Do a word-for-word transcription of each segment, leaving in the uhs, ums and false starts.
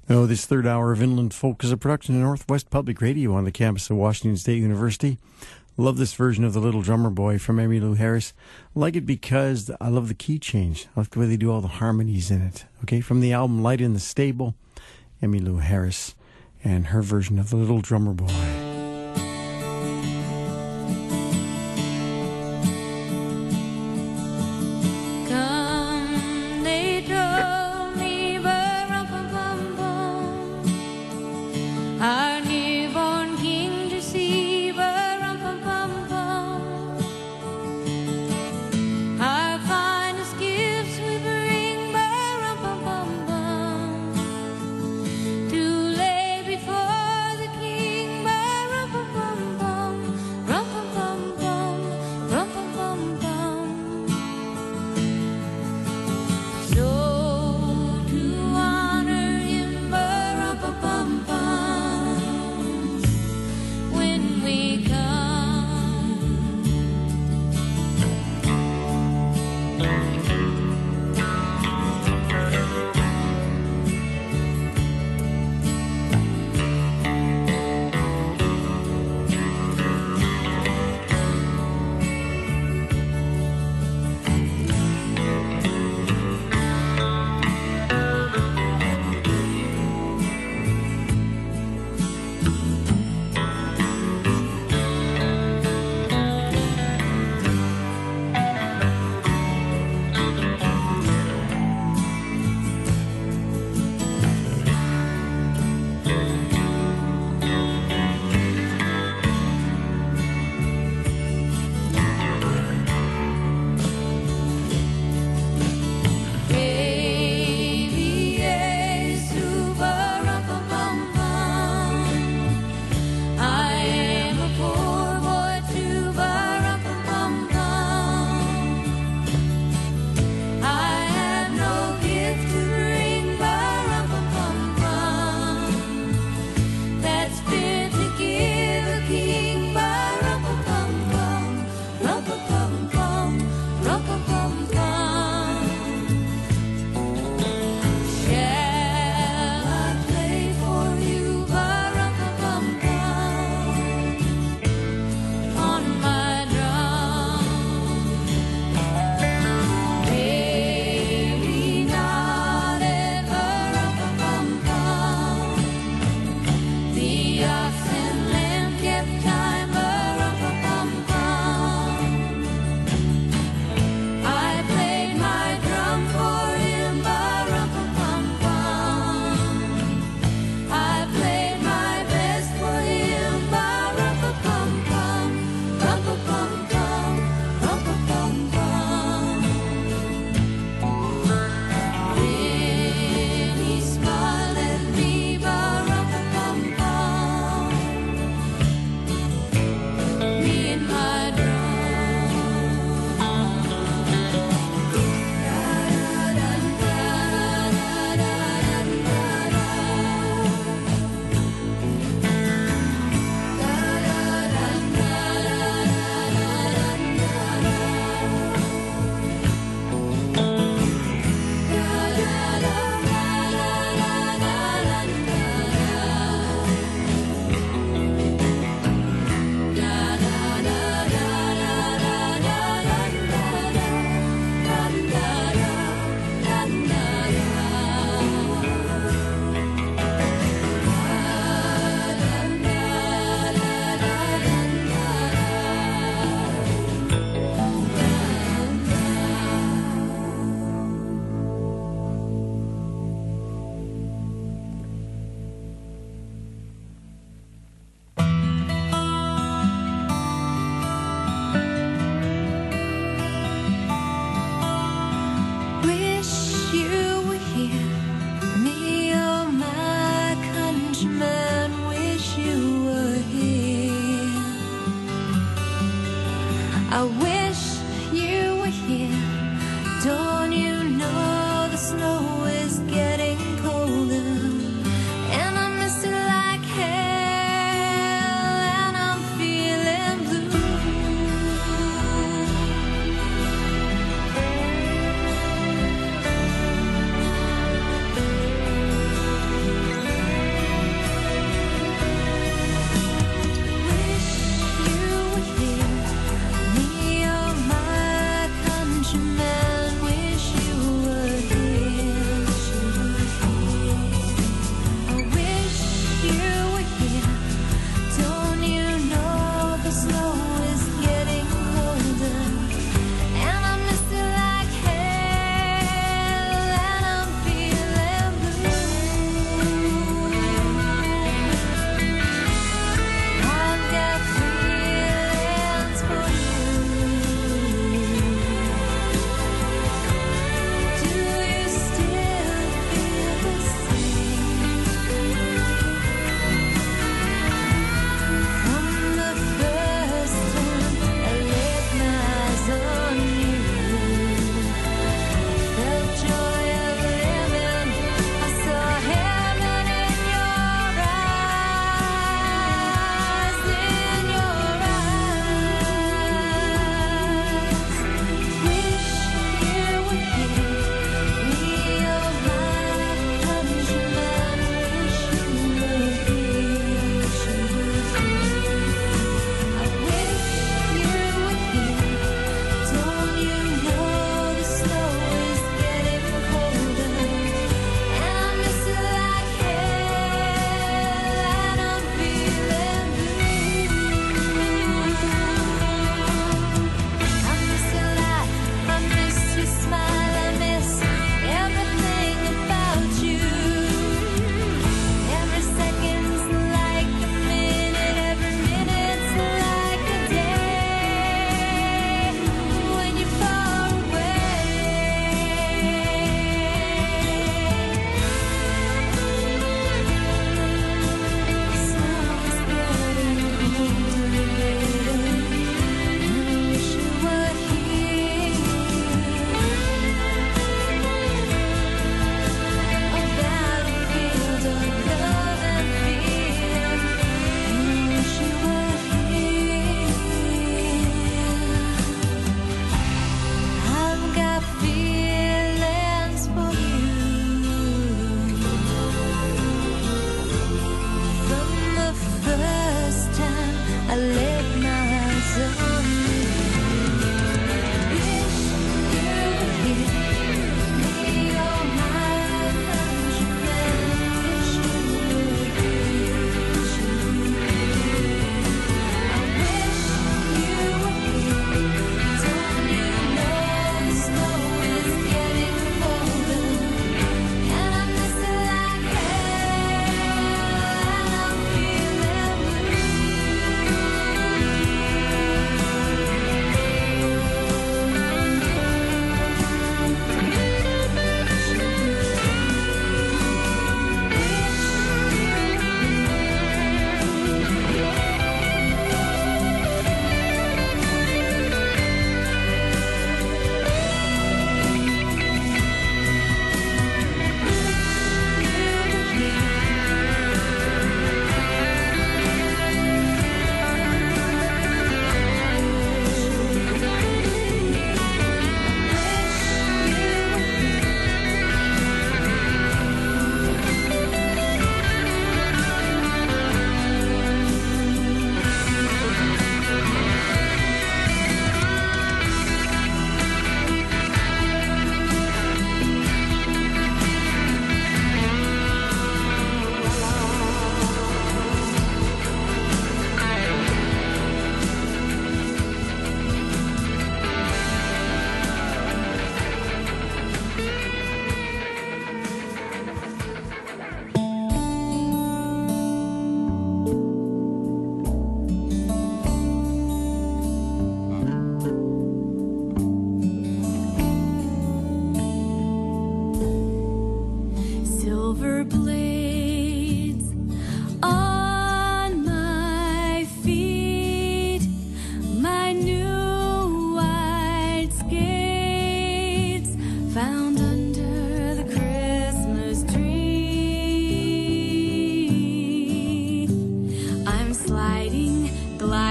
Oh, this third hour of Inland Folk is a production of Northwest Public Radio on the campus of Washington State University. Love this version of The Little Drummer Boy from Emmylou Harris. Like it because I love the key change. I like the way they do all the harmonies in it. Okay, from the album Light in the Stable, Emmylou Harris and her version of The Little Drummer Boy. Our newborn king to see, ba-rum-pum-pum-pum. Our finest gifts we bring, ba-rum-pum-pum-pum. To lay before the king, ba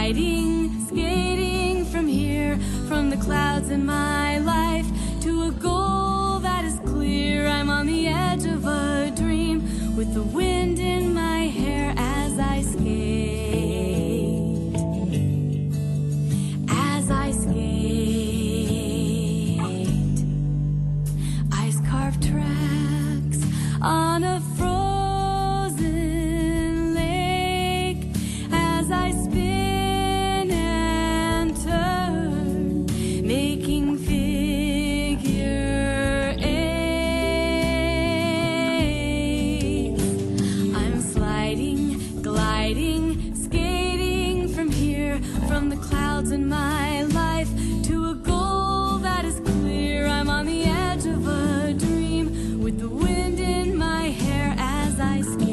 sliding, skating from here, from the clouds in my life to a goal that is clear. I'm on the edge of a dream with the wind in my hair as I skate, as I skate. Ice carved tracks on a frozen lake as I spin and turn, making figure eights. I'm sliding, gliding, skating from here, from the clouds in my life to a goal that is clear. I'm on the edge of a dream with the wind in my hair as I skate.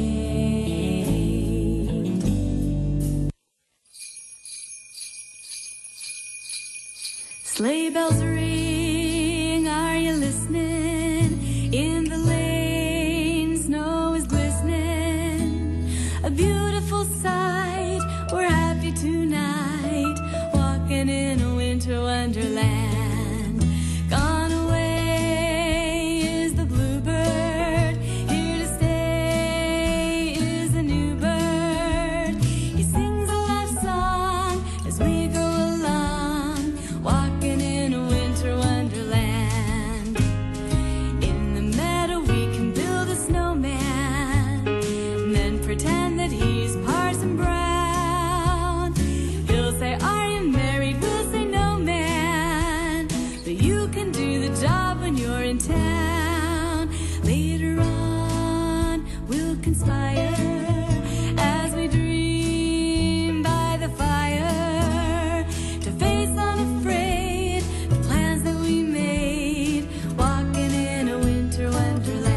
Sleigh bells ring, are you listening? In the lane, snow is glistening. A beautiful sight, we're happy tonight, walking in a winter wonderland. Gone away is the bluebird, here to stay is a new bird. He sings a love song as we go along, walking in a winter wonderland. In the meadow we can build a snowman, and then pretend that he's Parson Brown. He'll say, are you married? We'll say, no, man, but you can do the job when you're in town. Later on we'll conspire as we dream by the fire, to face unafraid the plans that we made, walking in a winter wonderland.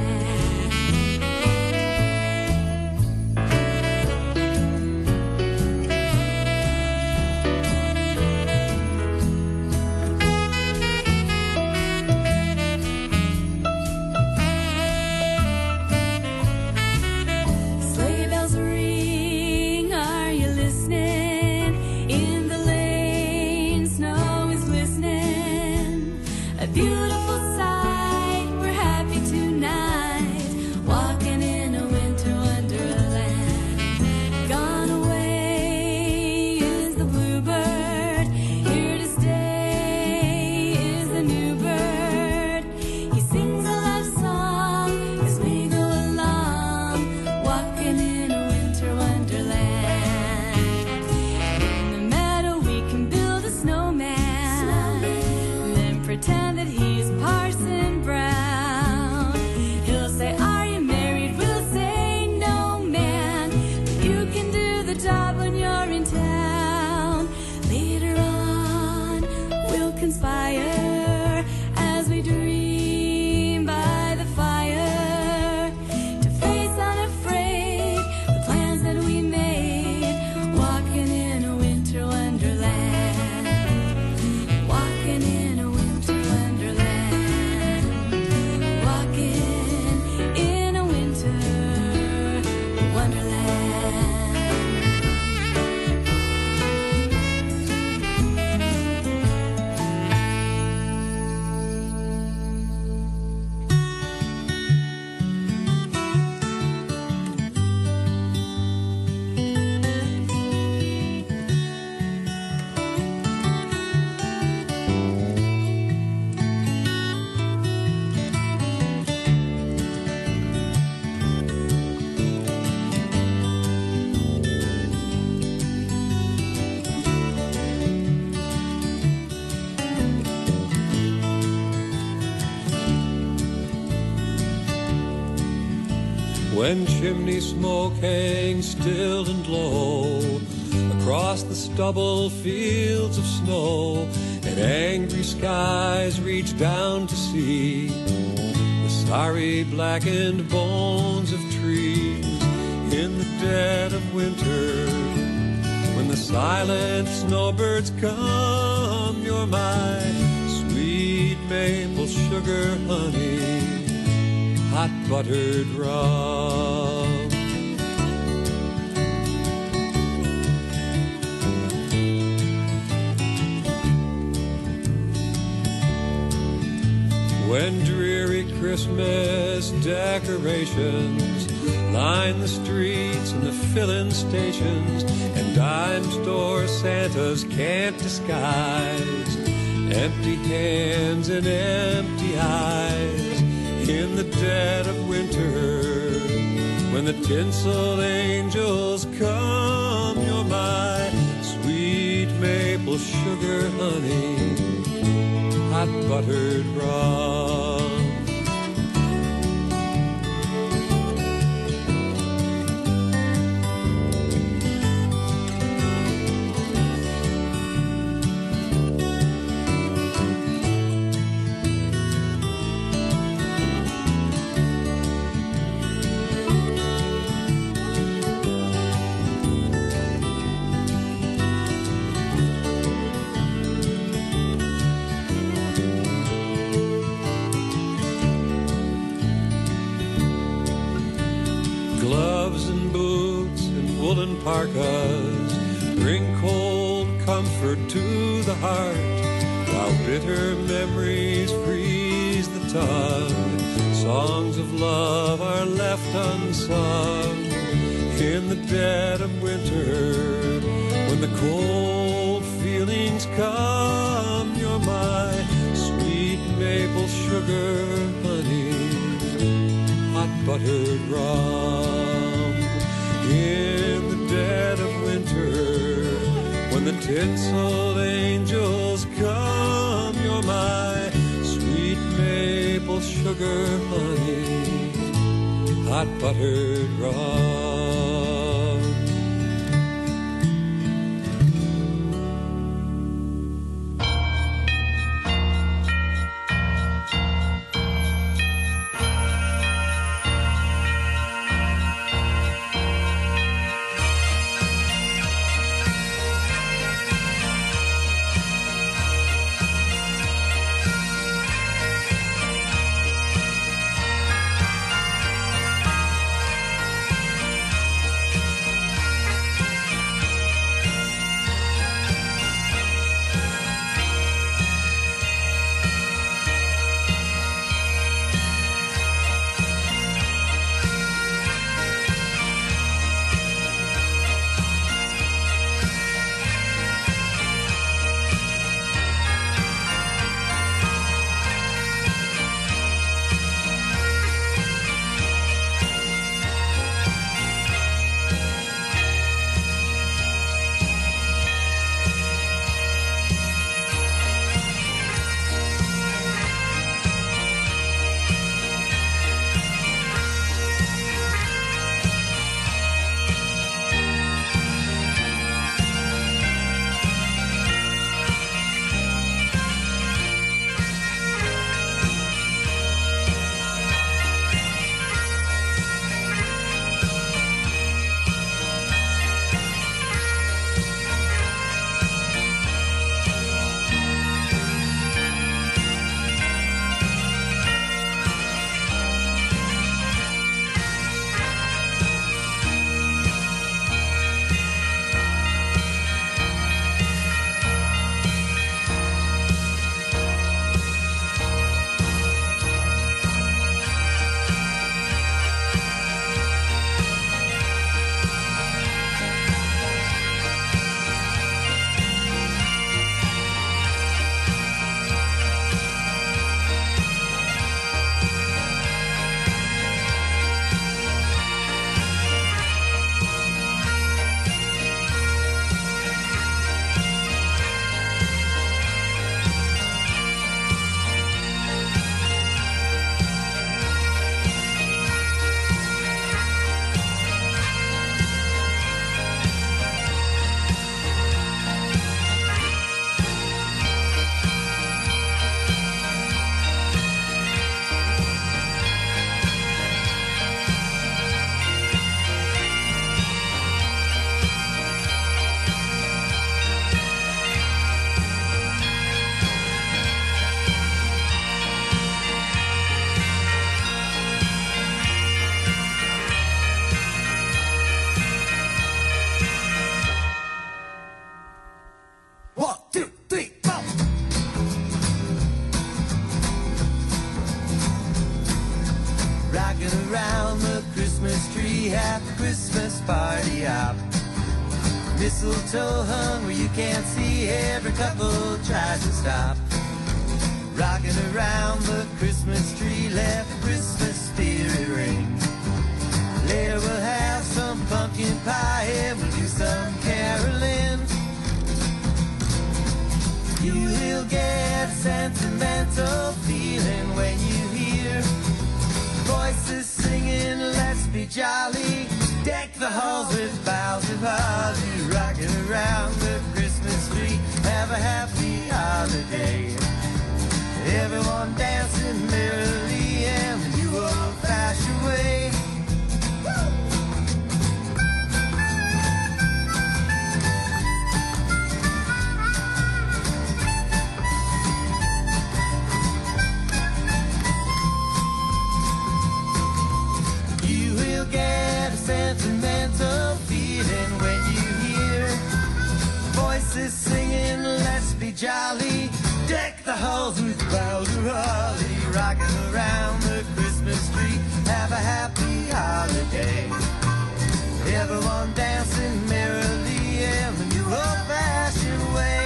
Sleigh bells ring, are you listening? In the lane, snow is glistening. A beautiful sight, we're happy tonight, walking in a winter wonderland. Gone away is the bluebird, here to stay is the new bird. He sings a love song as we go along, walking in a winter wonderland. In the meadow we can build a snowman, and then pretend that he's Parson Brown. He'll say, are you married? We'll say, no, man, but you can do the job when you're in town. Later on we'll conspire as we dream by the fire, to face unafraid the plans that we made, walking in a winter wonderland, walking in a winter wonderland, walking in a winter wonderland. When chimney smoke hangs still and low across the stubble fields of snow, and angry skies reach down to see the sorry blackened bones of trees in the dead of winter. When the silent snowbirds come, you're my sweet maple sugar honey, hot buttered rum. when dreary Christmas decorations line the streets and the filling stations, and dime store Santas can't disguise empty hands and empty eyes in the dead of winter. When the tinsel angels come, you're my sweet maple sugar honey, hot buttered rum. Parkas bring cold comfort to the heart, while bitter memories freeze the tongue. Songs of love are left unsung in the dead of winter. When the cold feelings come, you're my sweet maple sugar honey, hot buttered rum. In the dead of winter, when the tinsel angels come, you're my sweet maple sugar honey, hot buttered rum. Christmas party hop. Mistletoe hung where you can't see, every couple tries to stop. Rocking around the Christmas tree, let the Christmas spirit ring. Later we'll have some pumpkin pie and we'll do some caroling. You'll get a sentimental feeling when you hear voices singing, let's be jolly. Deck the halls with boughs of holly, rocking around the Christmas tree. Have a happy holiday. Everyone dancing merrily in the new old-fashioned way. You will get a sentimental feeling when you hear voices singing, let's be jolly. Deck the halls with boughs of holly, rocking around the Christmas tree. Have a happy holiday. Everyone dancing merrily in the new old-fashioned way.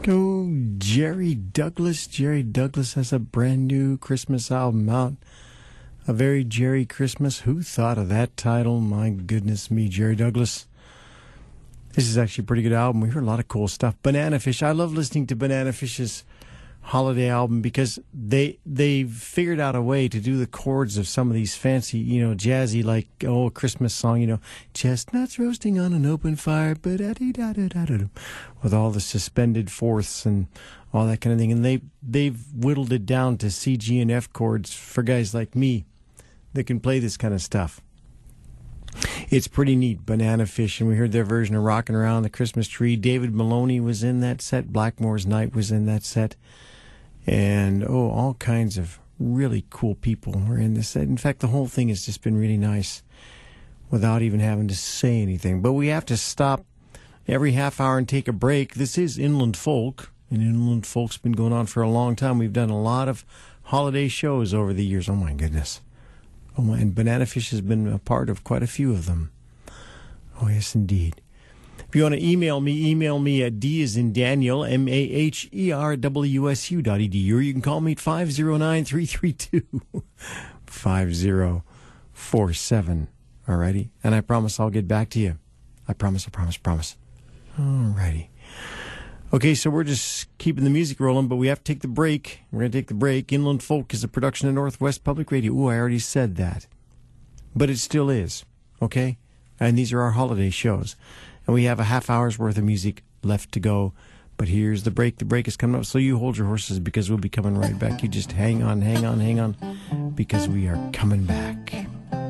Oh, Jerry Douglas. Jerry Douglas has a brand new Christmas album out. A very Jerry Christmas. Who thought of that title? My goodness me, Jerry Douglas. This is actually a pretty good album. We heard a lot of cool stuff. Banana Fish. I love listening to Banana Fish's holiday album because they they figured out a way to do the chords of some of these fancy, you know, jazzy, like, oh, a Christmas song, you know, chestnuts roasting on an open fire, with all the suspended fourths and all that kind of thing. And they, they've whittled it down to C, G, and F chords for guys like me that can play this kind of stuff. It's pretty neat. Banana Fish, and we heard their version of Rockin' Around the Christmas Tree. David Maloney was in that set. Blackmore's Night was in that set. And, oh, all kinds of really cool people were in this set. In fact, the whole thing has just been really nice without even having to say anything. But we have to stop every half hour and take a break. This is Inland Folk, and Inland Folk's been going on for a long time. We've done a lot of holiday shows over the years. Oh, my goodness. Oh, my, and Banana Fish has been a part of quite a few of them. Oh, yes, indeed. If you want to email me, email me at D as in Daniel, M A H E R W S U dot E D U, or you can call me at five oh nine, three three two, five oh four seven. Alrighty? And I promise I'll get back to you. I promise, I promise, promise. Alrighty. Okay, so we're just keeping the music rolling, but we have to take the break. We're going to take the break. Inland Folk is a production of Northwest Public Radio. Ooh, I already said that. But it still is, okay? And these are our holiday shows. And we have a half hour's worth of music left to go. But here's the break. The break is coming up, so you hold your horses because we'll be coming right back. You just hang on, hang on, hang on, because we are coming back.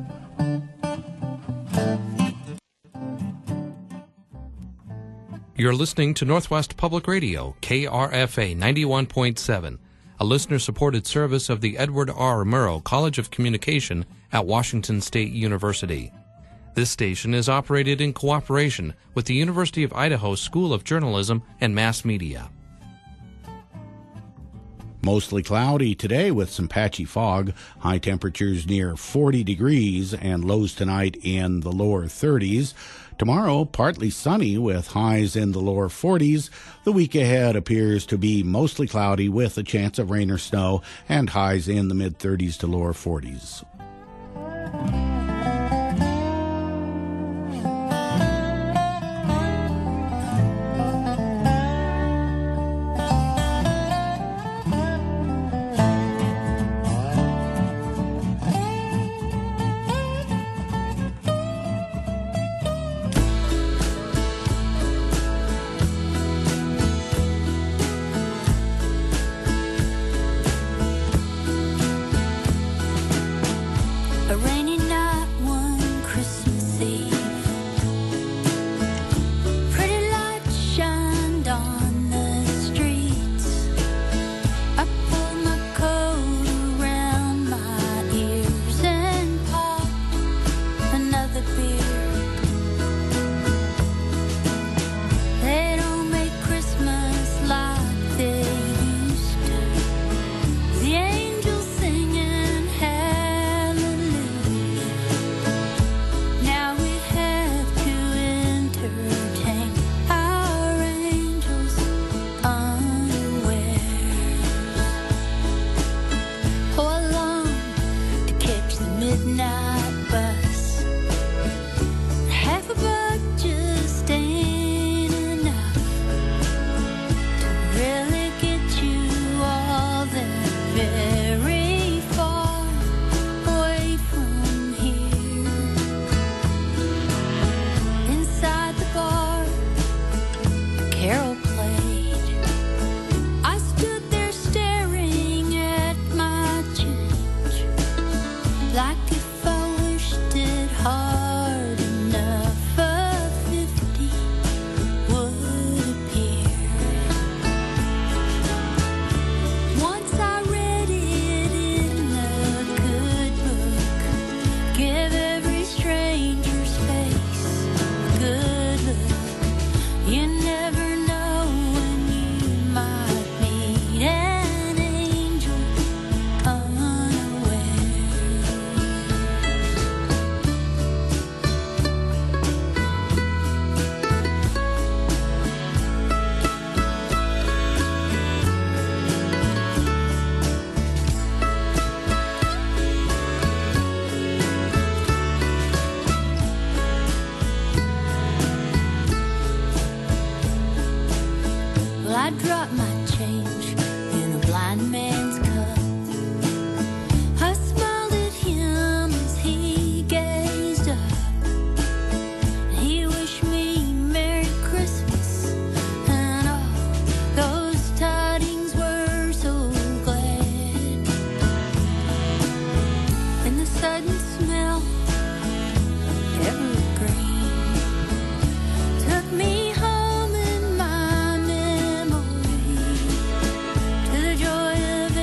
You're listening to Northwest Public Radio, K R F A ninety-one point seven, a listener-supported service of the Edward R. Murrow College of Communication at Washington State University. This station is operated in cooperation with the University of Idaho School of Journalism and Mass Media. Mostly cloudy today with some patchy fog. High temperatures near forty degrees and lows tonight in the lower thirties. Tomorrow, partly sunny with highs in the lower forties. The week ahead appears to be mostly cloudy with a chance of rain or snow and highs in the mid-thirties to lower forties. I dropped my change in a blind man's cup. I smiled at him as he gazed up. He wished me Merry Christmas, and all those tidings were so glad. And the sudden smell of evergreen took me home in my memory to the joy of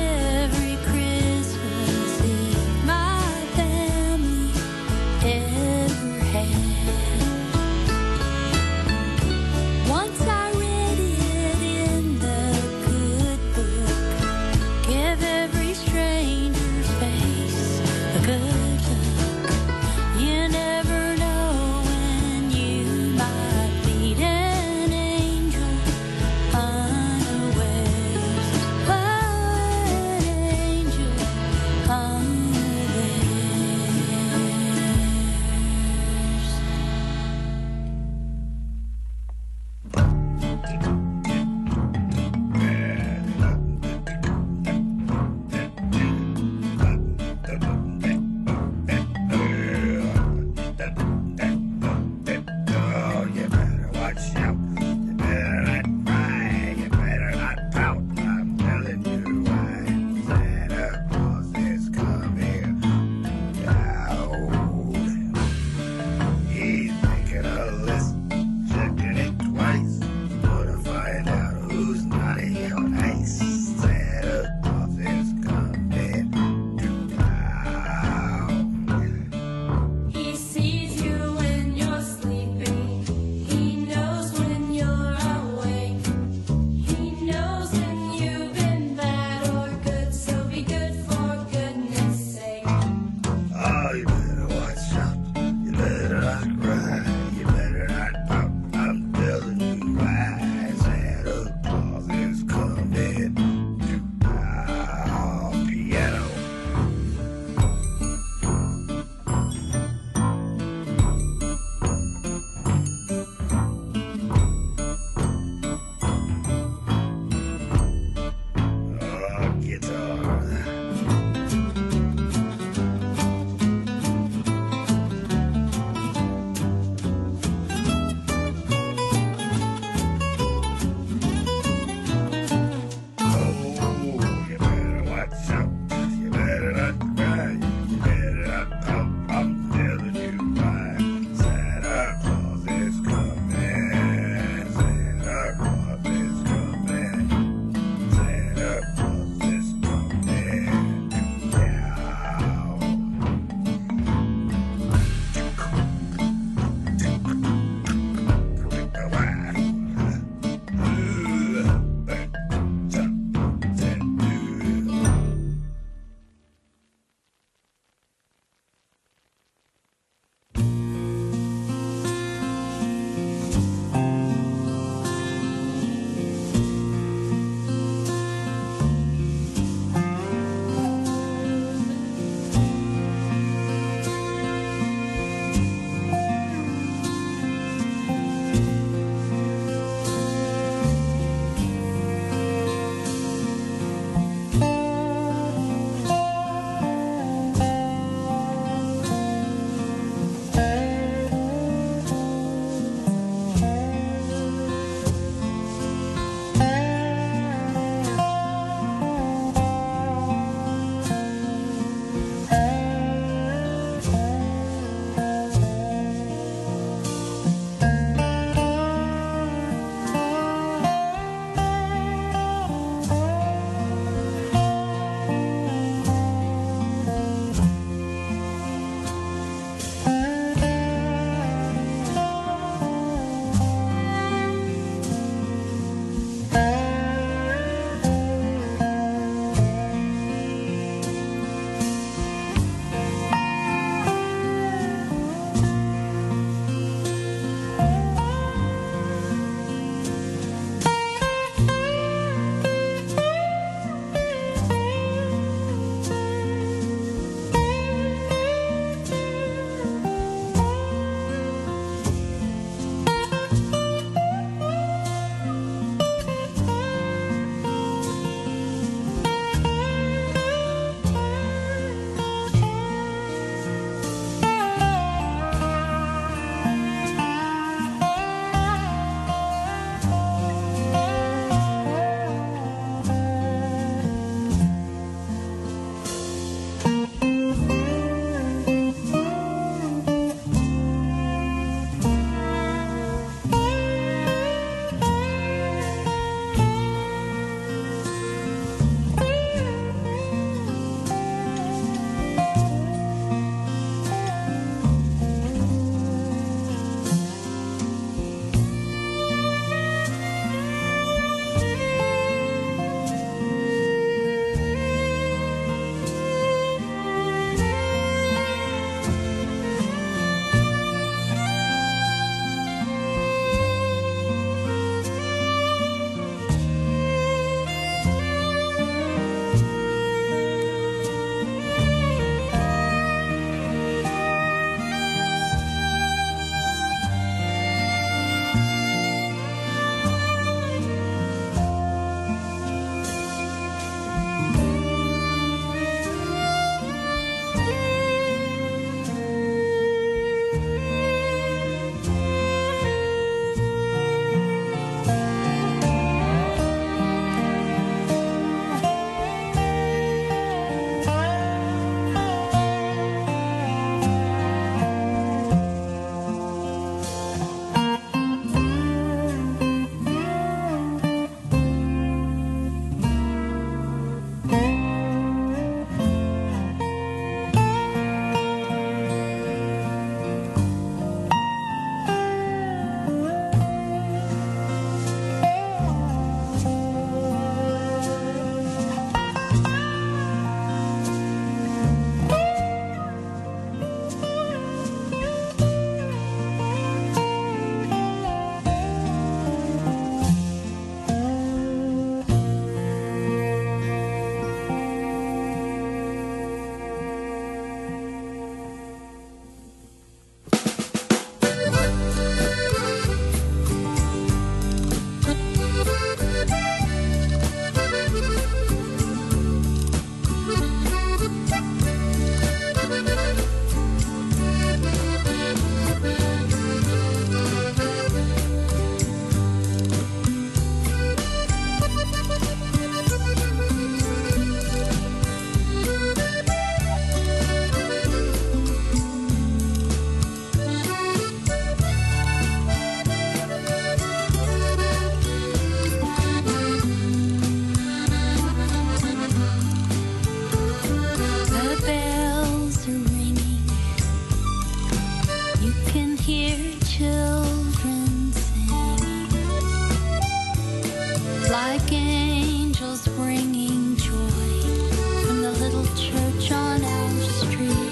like angels bringing joy from the little church on our street.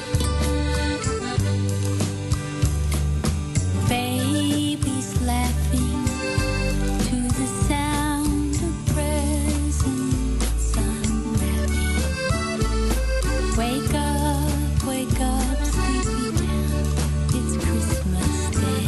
Babies laughing to the sound of presents unwrapping. Wake up, wake up, sleepy town, it's Christmas Day.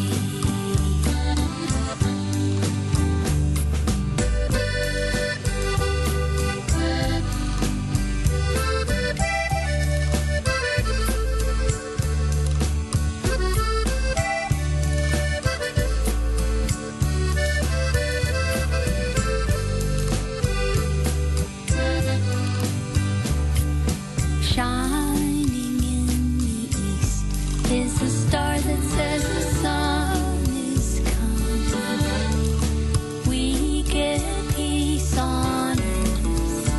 Shining in the east is a star that says the sun is coming. We get peace on earth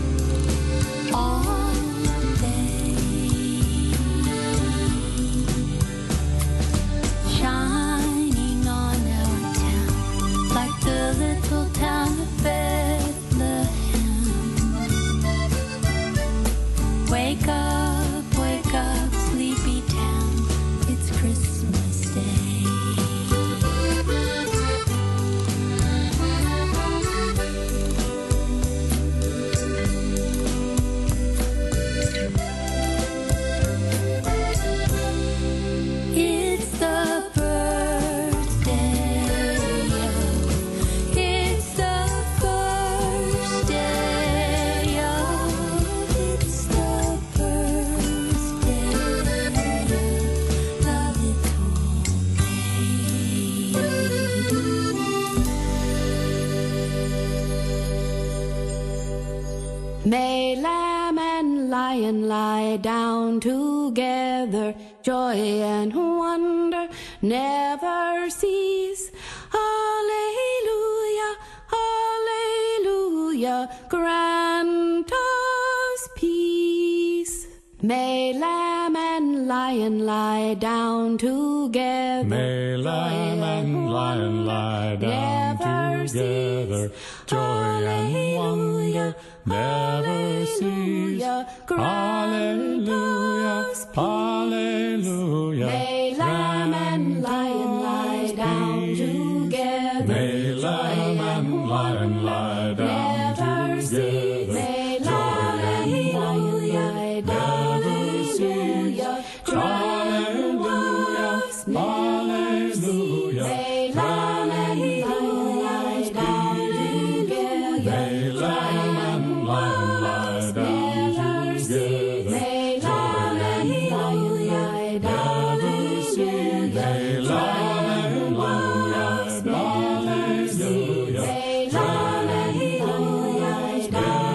all day. Shining on our town like the little town of Bethlehem. Wake up, wake up, sleepy town, it's Christmas Day. It's the birthday of, it's the first day of, it's the birthday of the little babe. May lamb and lion lie down together, joy and wonder never cease. Hallelujah, hallelujah, grant us peace. May lamb and lion lie down together. May lamb and lion lie down together. Joy and wonder never cease. Hallelujah, hallelujah. May lamb and lion lie down together. May lamb and lion lie down together. May lamb and lion lie down together. Hallelujah, hallelujah. May lamb and lion lie down together. May lamb and lion lie down together. May lamb and lion lie down together. May lamb and lion lie down together. May lamb and lion lie down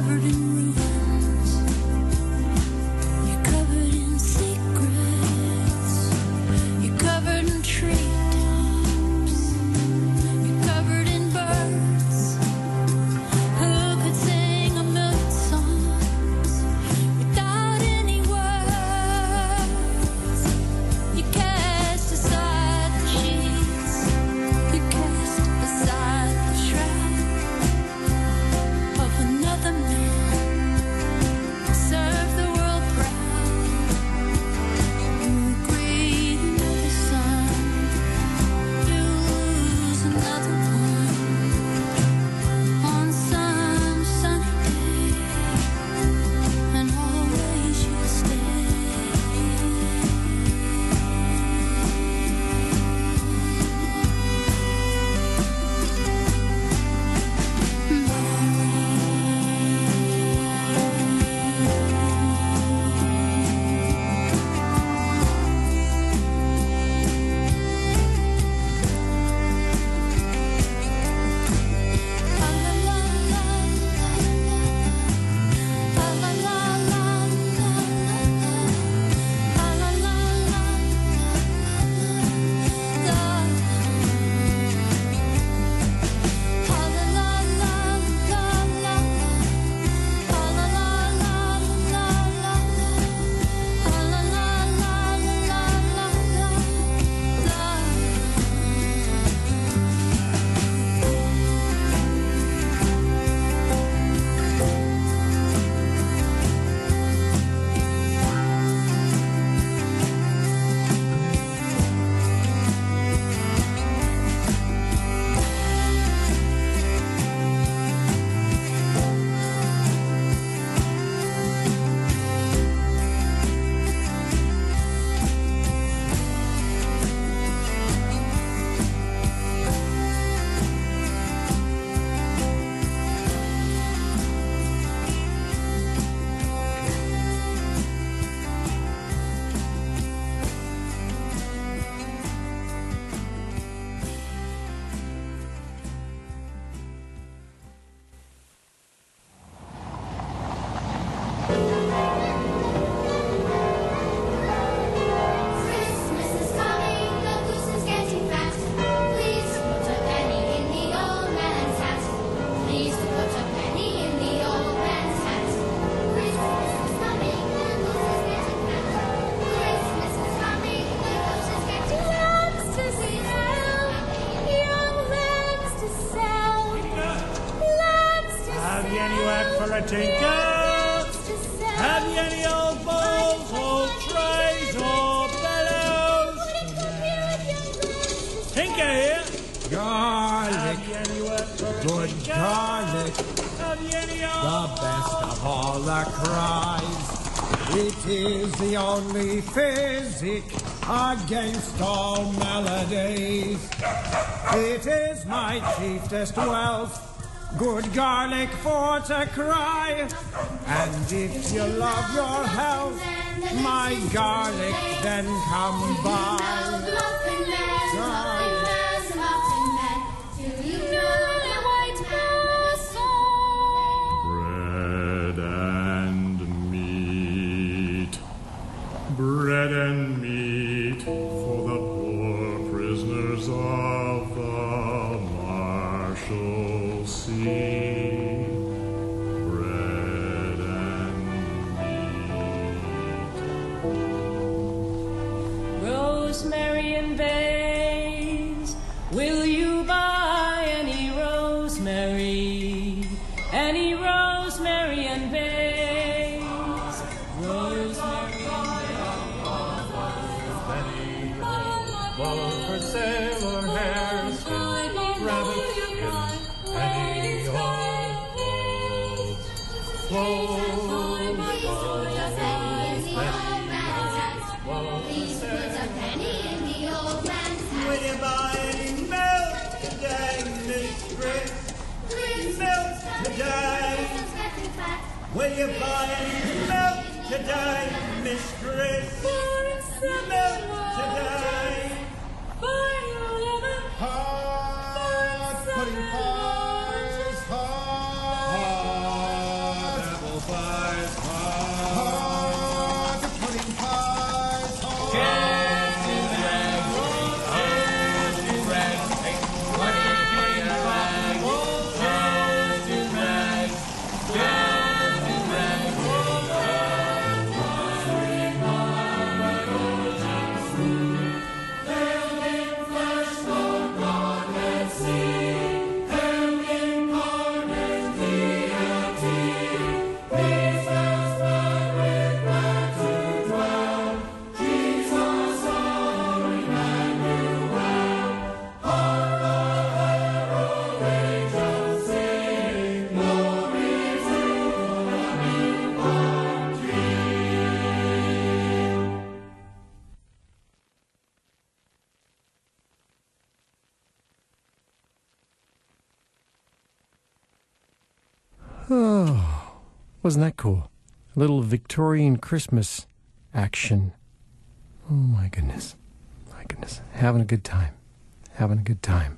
covered in ruins. You're covered in secrets. You're covered in treetops. You're covered in birds who could sing a million songs without any words. You cast aside the sheets. You cast aside the shroud of another man. Serve the world proud. You greet another sun. You lose another one on some sunny day, and always you stay. Christmas is coming, the goose is getting fat. Please put a penny in the old man's hat. Please put a penny in the old man's hat. Christmas is coming, the goose is getting fat. Christmas is coming, the goose is getting fat. Lambs to sell, young lambs to sell, lambs to sell. Have you any work for a tinker? Lambs to sell. Have you any old bowls or trays or bellows? Tinker here. Garlic, Have you any work for a good tinker? garlic, Have you any the old best of all the cries. It is the only physic against all maladies. It is my chiefest wealth, good garlic for to cry. And if you love your health, my garlic then come by. Muffin Man, Muffin Man, Muffin Man. Do you know the white man's song? Bread and meat, bread and meat for the poor prisoners of the Marshalsea. Bread and meat. Rosemary and bays, will you buy any rosemary? Any rosemary and bays? Rosemary Wallow for sailor hares, rabbit skin, penny holes, clothes, Please put a penny in the old man's hat. Will you buy any milk today, mistress? Milk today. Will you buy any milk today, mistress? Milk today. Hot pudding pies, hot Wasn't that cool? A little Victorian Christmas action. Oh my goodness. My goodness. Having a good time. Having a good time.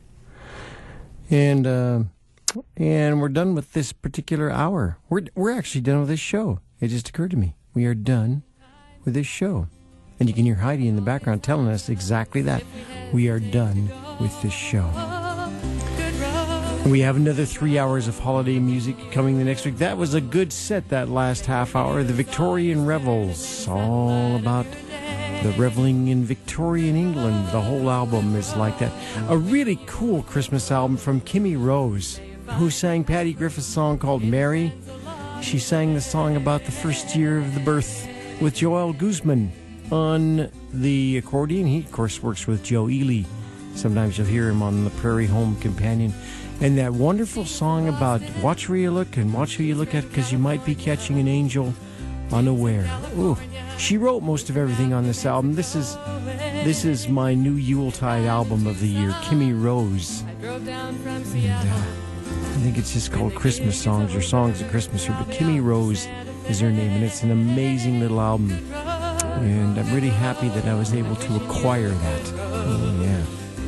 And uh, and we're done with this particular hour. We're we're actually done with this show. It just occurred to me. We are done with this show. And you can hear Heidi in the background telling us exactly that. We are done with this show. We have another three hours of holiday music coming the next week. That was a good set, that last half hour. The Victorian Revels, all about the reveling in Victorian England. The whole album is like that. A really cool Christmas album from Kimmy Rose, who sang Patty Griffith's song called Mary. She sang the song about the first year of the birth with Joel Guzman on the accordion. He, of course, works with Joe Ely. Sometimes you'll hear him on the Prairie Home Companion. And that wonderful song about watch where you look and watch who you look at, because you might be catching an angel unaware. Ooh, she wrote most of everything on this album. This is this is my new Yuletide album of the year, Kimmy Rose. And, uh, I think it's just called Christmas Songs or Songs of Christmas here, but Kimmy Rose is her name, and it's an amazing little album. And I'm really happy that I was able to acquire that. Oh, yeah.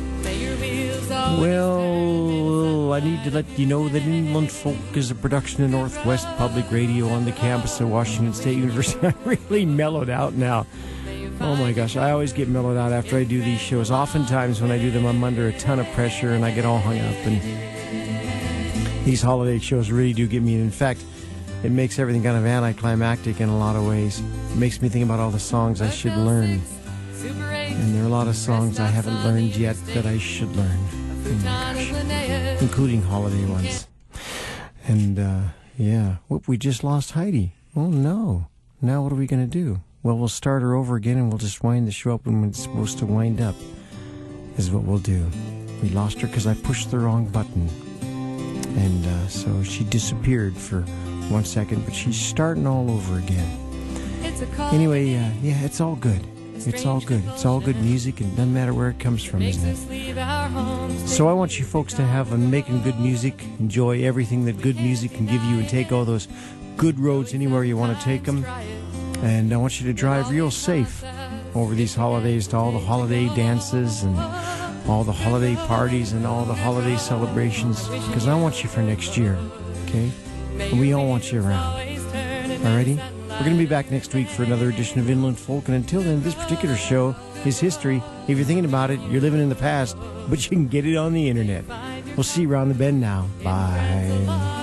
Well, I need to let you know that Inland Folk is a production of Northwest Public Radio on the campus of Washington State University. I'm really mellowed out now. Oh my gosh, I always get mellowed out after I do these shows. Oftentimes when I do them, I'm under a ton of pressure and I get all hung up. And these holiday shows really do get me. And in fact, it makes everything kind of anticlimactic in a lot of ways. It makes me think about all the songs I should learn. And there are a lot of songs I haven't learned yet that I should learn. Oh my gosh. Including holiday ones. And, uh, yeah. Whoop, we just lost Heidi. Oh, no. Now what are we going to do? Well, we'll start her over again and we'll just wind the show up when it's supposed to wind up, is what we'll do. We lost her because I pushed the wrong button. And uh, so she disappeared for one second, but she's starting all over again. Anyway, uh, yeah, it's all good. It's all good. It's all good music, and it doesn't matter where it comes from, isn't it? So I want you folks to have fun making good music, enjoy everything that good music can give you, and take all those good roads anywhere you want to take them. And I want you to drive real safe over these holidays to all the holiday dances and all the holiday parties and all the holiday celebrations, because I want you for next year, okay? And we all want you around. Alrighty? We're going to be back next week for another edition of Inland Folk, and until then, this particular show is history. If you're thinking about it, you're living in the past, but you can get it on the internet. We'll see you around the bend now. Bye.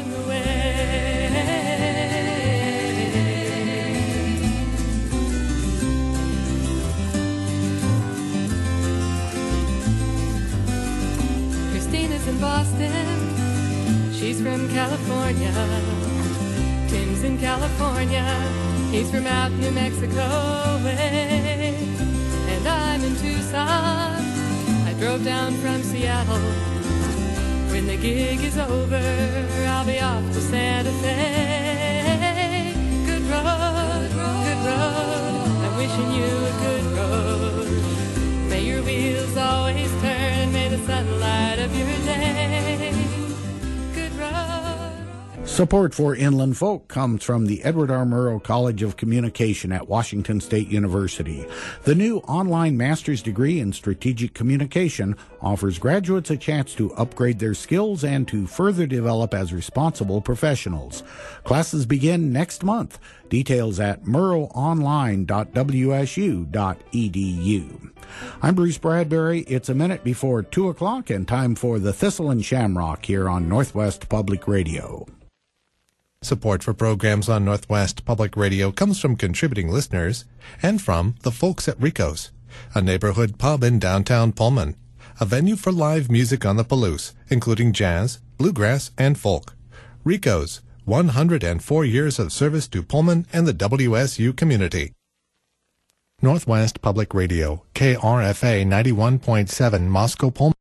In Boston, she's from California. Tim's in California, he's from out New Mexico way. And I'm in Tucson, I drove down from Seattle. When the gig is over, I'll be off to Santa Fe. Good road, good road, I'm wishing you a good road. May your wheels always turn, may the sunlight of your day. Good road. Support for Inland Folk comes from the Edward R. Murrow College of Communication at Washington State University. The new online master's degree in strategic communication offers graduates a chance to upgrade their skills and to further develop as responsible professionals. Classes begin next month. Details at murrow online dot w s u dot e d u. I'm Bruce Bradbury. It's a minute before two o'clock and time for the Thistle and Shamrock here on Northwest Public Radio. Support for programs on Northwest Public Radio comes from contributing listeners and from the folks at Rico's, a neighborhood pub in downtown Pullman, a venue for live music on the Palouse, including jazz, bluegrass, and folk. Rico's, one hundred four years of service to Pullman and the W S U community. Northwest Public Radio, K R F A ninety-one point seven, Moscow, Pullman.